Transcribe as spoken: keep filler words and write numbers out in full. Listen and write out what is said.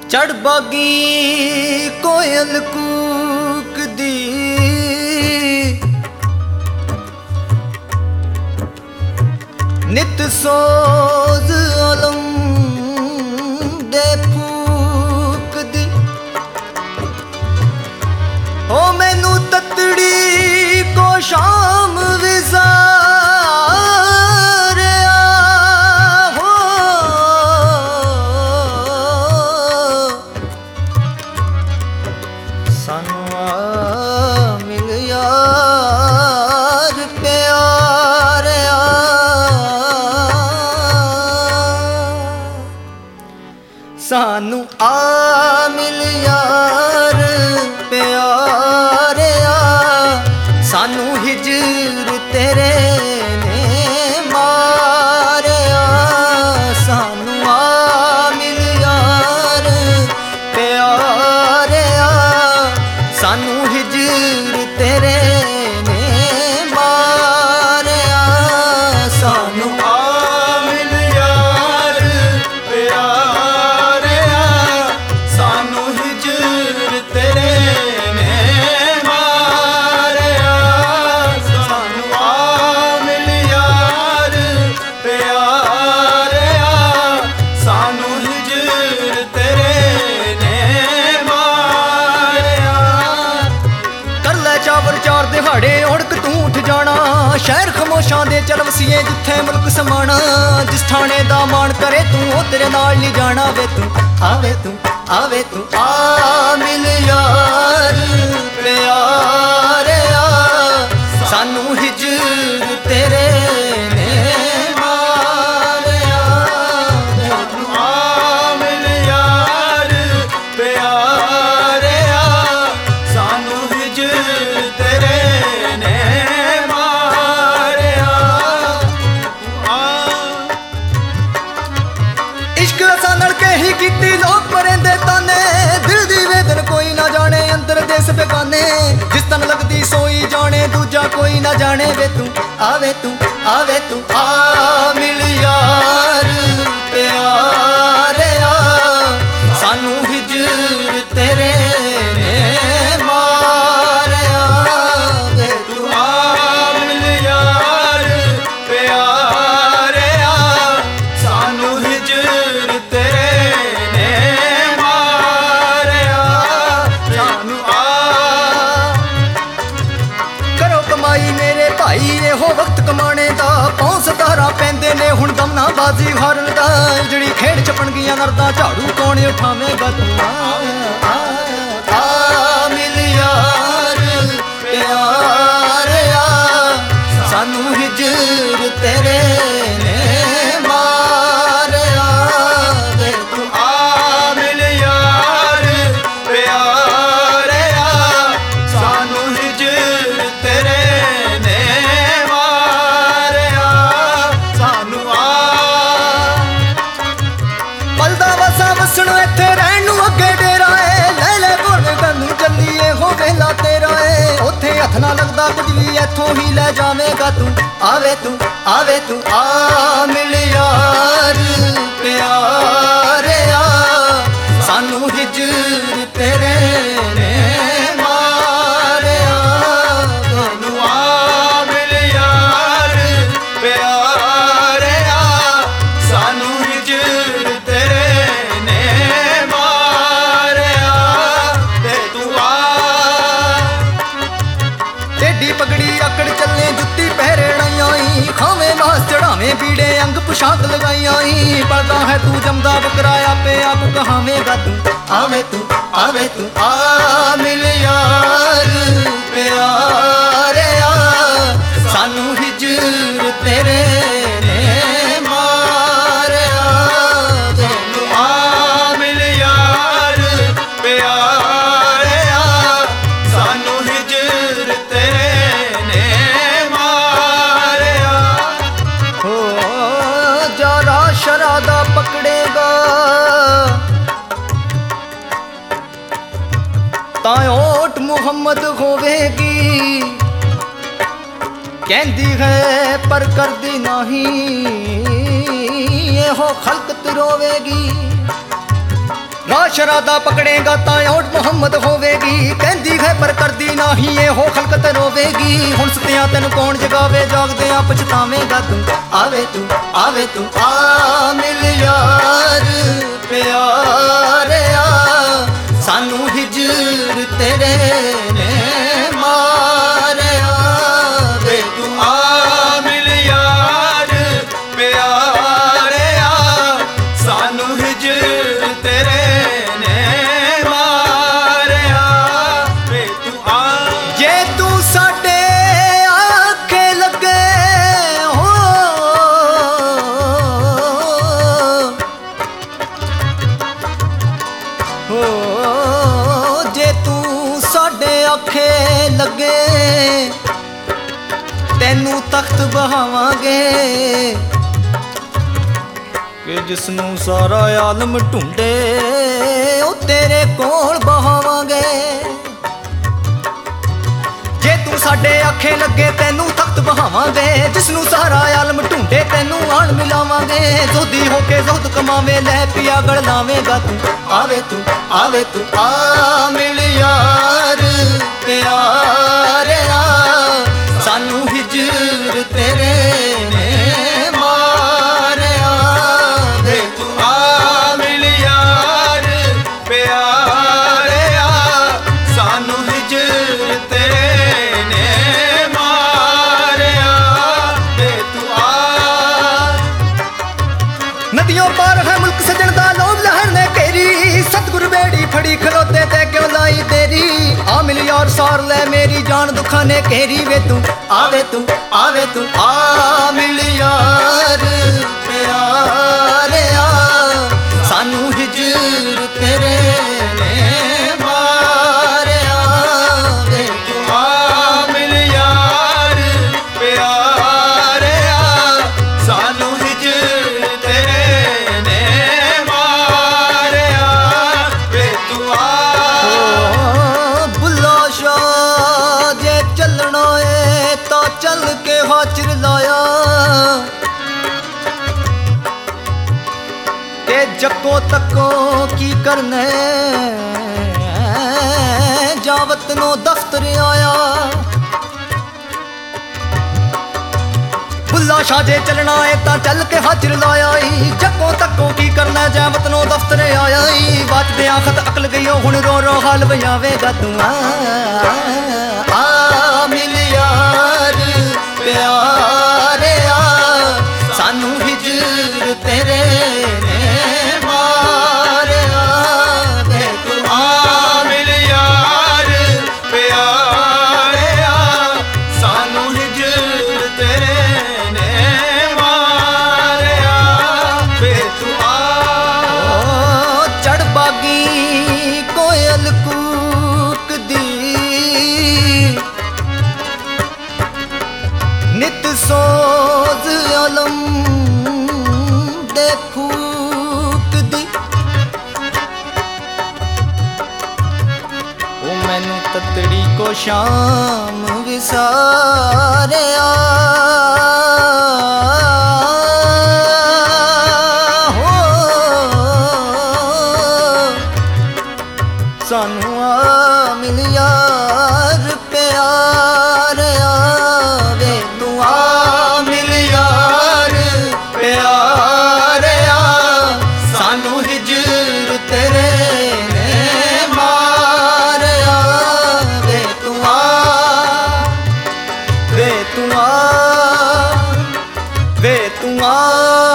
चढ़ बागी कोयल कूक दी नित सोज अलम दे फूक दी ओ मैनू ततड़ी को शाम विज़ारिया हो सानू आ मिल यार प्यारिया सानू आ मिल यार प्यारिया सानू हिजर तेरे ने मारिया सानू आ मिल यार प्यारिया सानू हिजर तेरे ने मारिया सानू आ मिल यार प्यारिया सानू हिजर तेरे ने मारिया सानू आ मिल यार प्यारिया सानू हिजर तेरे ने मारिया कर ले चावर चार दिहाड़े उड़क तू उठ जाना शहर खमोशां दे चल वसीए जिथे मुल्क समाना जिस ठाणे दा मान करे तू ओ तेरे नाल नहीं जाना वे तू आवे तू आवे तू आ मिल यार प्यारिया सानू हिजर तेरे ने मारिया आ मिल यार प्यारिया सानू हिजर तेरे ने मारिया आ इश्क असां लड़के ही कीती लोग परेंदे ताने दिल दी वेदन कोई ना जाने अंदर देस बेगाने जिस तन लगदी सोई जाने दूजा कोई ना जाने वे तू आवे तू आवे तू आ मिल यार प्यारिया सानू हिजर तेरे ने मारिया वे तू तू आ मिल यार प्यारिया सानू हिजर तेरे ने मारिया सानू आ करो कमाई मेरे भाई एहो वक्त कमाने दा पौं सतारा पैंदे ने हुण दम ना बाजी हारन दा जड़ी खेड़ चपन गईयां नरदा झाड़ू कौन उठावेगा तू आ, आ, आ मिल यार प्यारिया सानू हिजर तेरे ने मारिया वे तू आ मिल यार प्यारिया सानू हिजर तेरे ने मारिया सानू आ पलदा वसा वसण इत्थे रहण नूं अगे डेरा ए ले ले गुण तैनूं चलीए हो वेला तेरा ए उत्थे हथ ना लगदा कुछ भी इत्थों ही ले जावेगा तू आवे तू आवे तू आ मिल यार प्यारिया सानू हिजर तेरे ने मारिया सानू आ मिल यार प्यारिया सानू हिजर तेरे ने मारिया ते तू आ टेढ़ी पगड़ी आकड़ चले जुत्ती पहरेड़ाई खावे मास चढ़ावे बीड़े अंग पोशाक लगाई पड़दा है तू जमदा बकराया पे आप कहावेगा तू आवे तू आवे तू आ मिल यार प्यारिया सानू हिजर तेरे ने मारिया सानू आ मिल यार प्यारिया सानू हिजर तेरे ने मारिया हो जरा शरादा पकड़ेगा तायोट मुहम्मद होवेगी कहती है पर कर दी नहीं ये हो खलकत रोवेगी ਰਾਹ ਸ਼ਰਾਦਾ ਪਕੜੇਗਾ ਤਾਂ ਔਟ ਮੁਹੰਮਦ ਹੋਵੇਗੀ ਕਹਿੰਦੀ ਹੈ ਪਰ ਕਰਦੀ ਨਹੀਂ ਇਹੋ ਖਲਕਤ ਰੋਵੇਗੀ ਹੁਣ ਸੁਤਿਆਂ ਤੈਨੂੰ ਕੌਣ ਜਗਾਵੇ ਜਾਗਦਿਆਂ ਪਛਤਾਵੇਂਗਾ ਤੂੰ ਆਵੇ ਤੂੰ ਆਵੇ ਤੂੰ ਆ ਮਿਲ ਯਾਰ ਪਿਆਰਿਆ ਸਾਨੂੰ ਹਿਜਰ ਤੇਰੇ ਨੇ ਮਾਰਿਆ ਵੇ ਤੂੰ ਆ ਮਿਲ ਯਾਰ ਪਿਆਰਿਆ ਸਾਨੂੰ ਹਿਜਰ ਤੇਰੇ ਨੇ ਮਾਰਿਆ ਵੇ ਤੂੰ ਆ ਜੇ ਤੂੰ ਸਾਡੇ ਆਖੇ ਲੱਗੇ ਹੋ ਹੋ ਜੇ ਤੂੰ ਸਾਡੇ ਆਖੇ ਲੱਗੇ ਤੈਨੂੰ ਤਖਤ ਬਹਾਵਾਂਗੇ ਕਿ ਜਿਸ ਨੂੰ ਸਾਰਾ ਆਲਮ ਢੂੰਡੇ ਉਹ ਤੇਰੇ ਕੋਲ ਬਹਾਵਾਂਗੇ ਜੇ ਤੂੰ ਸਾਡੇ ਆਖੇ ਲੱਗੇ ਤੈਨੂੰ ਤਖਤ ਬਹਾਵਾਂਗੇ ਜਿਸ ਨੂੰ ਸਾਰਾ ਆਲਮ ਢੂੰਡੇ ਤੈਨੂੰ ਆਣ ਮਿਲਾਵਾਂਗੇ ਜ਼ੋਦੀ ਹੋ ਕੇ ਜ਼ੋਦ ਕਮਾਵੇਂ ਲੈ ਪਿਆ ਗਲ ਲਾਵੇਂਗਾ ਤੂੰ ਆਵੇ ਤੂੰ ਆਵੇ ਤੂੰ ਆ ਮਿਲ ਯਾਰ ਪਿਆਰਿਆ ਸਾਨੂੰ ਹਿਜਰ ਤੇਰੇ ਨੇ ਮਾਰਿਆ ਵੇ ਤੂੰ ਆ ਮਿਲ ਯਾਰ ਪਿਆਰਿਆ ਸਾਨੂੰ ਹਿਜਰ ਤੇਰੇ ਨੇ ਮਾਰਿਆ ਵੇ ਤੂੰ ਆ ਨਦੀਆਂ ਪਾਰ ਹੈ ਮੁਲਕ ਸਜਣ ਦਾ ਲੋਭ ਲਹਿਰ ਨੇ ਘੇਰੀ ਸਤਿਗੁਰ ਬੇੜੀ ਫੜੀ ਖਲੋਤੇ ਤੇ ਕਿਉਂ ਲਾਈ ਤੇਰੀ ਆ ਮਿਲ ਯਾਰ ਸਾਰ ਲੈ ਮੇਰੀ ਜਾਨ ਦੁੱਖਾਂ ਨੇ ਘੇਰੀ ਵੇ ਤੂੰ ਆਵੇ ਤੂੰ ਆਵੇ ਤੂੰ ਆ ਮਿਲ ਯਾਰ ਪਿਆਰਿਆ ਸਾਨੂੰ ਹਿਜਰ ਤੇਰੇ ਨੇ ਮਾਰਿਆ ਵੇ ਤੂੰ ਆ ਮਿਲ ਯਾਰ ਪਿਆਰਿਆ ਸਾਨੂੰ ਹਿਜਰ ਤੇਰੇ ਨੇ ਮਾਰਿਆ ਵੇ ਤੂੰ ਆ ਬੁੱਲਾ ਸ਼ਾਹ ਜੇ ਚੱਲਣਾ ਏ ਤਾਂ ਚੱਲ ਕੇ ਹਾਜ਼ਰ ਲਾਇਆ ਤੇ ਜੱਕੋ ਤੱਕੋ ਕੀ ਕਰਨਾ ਜਾਵਤ ਨੂੰ ਦਫ਼ਤਰ ਆਇਆ ਬੁੱਲਾ ਸ਼ਾਹ ਜੇ ਚੱਲਣਾ ਏ ਤਾਂ ਚੱਲ ਕੇ ਹਾਜ਼ਰ ਲਾਇਆ ਈ ਜੱਕੋ ਤੱਕੋ ਕੀ ਕਰਨਾ ਜਾਵਤ ਨੂੰ ਦਫ਼ਤਰ ਆਇਆ ਈ ਬਚਦਿਆਂ ਖਤ ਅਕਲ ਗਈਓ ਹੁਣ ਰੋ ਰੋ ਹਾਲ ਵਜਾਵੇਗਾ ਤੂੰ ਆ ਆ ਮਿਲ ਯਾਰ ਪਿਆਰਿਆ ਸਾਨੂੰ ਹਿਜਰ ਤੇਰੇ ਨੇ ਮਾਰਿਆ ਵੇ ਤੂੰ ਆ ਮਿਲ ਯਾਰ ਪਿਆਰਿਆ ਸਾਨੂੰ ਹਿਜਰ ਤੇਰੇ ਨੇ ਮਾਰਿਆ ਵੇ ਤੂੰ ਆ ਚੜ ਬਾਗੀ ਕੋਇਲ ਕੂਕਦੀ ਨਿਤ ਸੋਜ਼ ਆਲਮ ਦੇਖੂਕਦੀ ਉਹ ਮੈਨੂੰ ਤਤੜੀ ਕੋ ਸ਼ਾਮ ਵਿਸਾਰਿਆ ਸਾਨੂੰ ਆ ਮਿਲ ਯਾਰ ਪਿਆਰਿਆ ਵੇ ਤੂੰ ਆ ਮਿਲ ਯਾਰ ਪਿਆਰਿਆ ਸਾਨੂੰ ਹਿਜਰ ਤੇਰੇ ਨੇ ਮਾਰਿਆ ਵੇ ਤੂੰ ਆ ਵੇ ਤੂੰ ਆ ਵੇ ਤੂੰ ਆ